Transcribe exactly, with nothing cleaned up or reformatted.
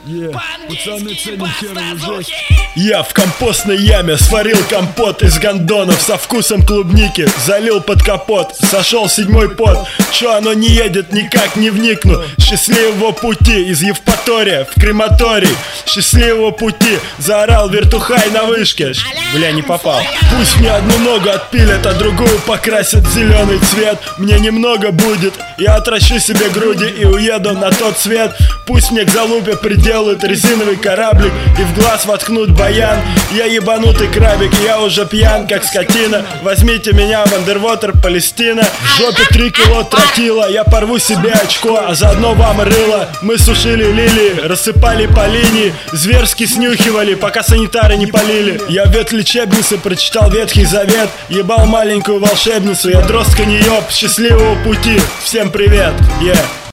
Yeah. Пацаны ценят херовую жесть. Я в компостной яме сварил компот из гондонов со вкусом клубники, залил под капот, сошел седьмой пот. Чё оно не едет, никак не вникну. Счастливого пути из Евпатория в крематорий. Счастливого пути, заорал вертухай на вышке. Бля, не попал. Пусть мне одну ногу отпилят, а другую покрасят в зеленый цвет. Мне немного будет, я отращу себе груди и уеду на тот свет. Пусть мне к залупе приделают резиновый кораблик и в глаз воткнут баян. Я ебанутый крабик, я уже пьян, как скотина. Возьмите меня в Андервотер, Палестина. В жопе три кило тротила, я порву себе очко, а заодно вам рыло. Мы сушили лилии, рассыпали по линии, зверски снюхивали, пока санитары не полили. Я в ветлечебнице прочитал Ветхий Завет, ебал маленькую волшебницу, я дростка не еб. Счастливого пути, всем привет, yeah.